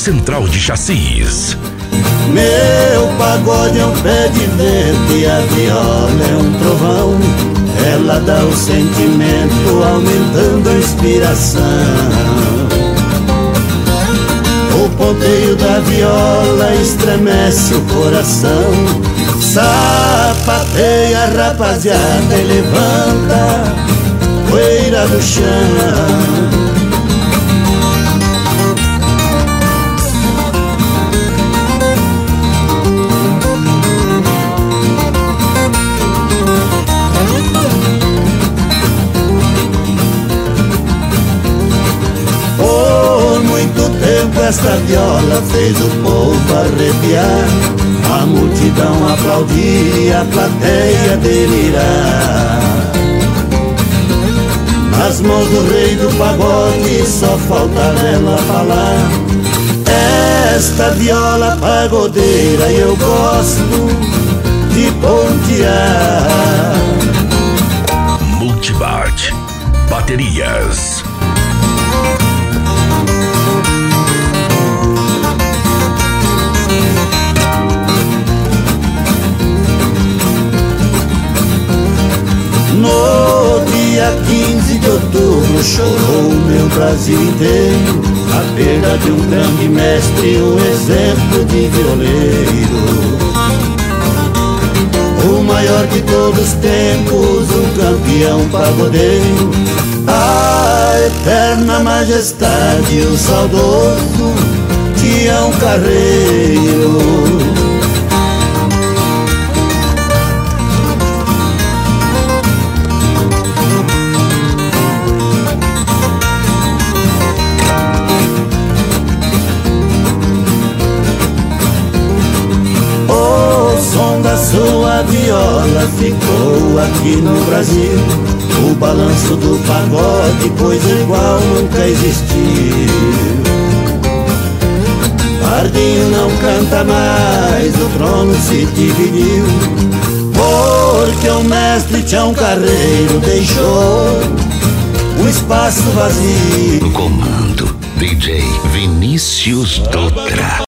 Central de Chassis. Meu pagode é um pé de vento e a viola é um trovão. Ela dá o sentimento, aumentando a inspiração. O ponteio da viola estremece o coração. Sapateia, rapaziada, e levanta poeira do chão. Esta viola fez o povo arrepiar, a multidão aplaudir e a plateia delirar. Nas mãos do rei do pagode só falta nela falar. Esta viola pagodeira eu gosto de pontear. Multibart Baterias. No dia 15 de outubro chorou o meu Brasil inteiro a perda de um grande mestre, um exemplo de violeiro. O maior de todos os tempos, um campeão pagodeiro, a eterna majestade, o saudoso Tião Carreiro. Sua viola ficou aqui no Brasil, o balanço do pagode, coisa igual nunca existiu. Pardinho não canta mais, o trono se dividiu, porque o mestre Tião Carreiro deixou o espaço vazio. No comando, DJ Vinícius Dutra.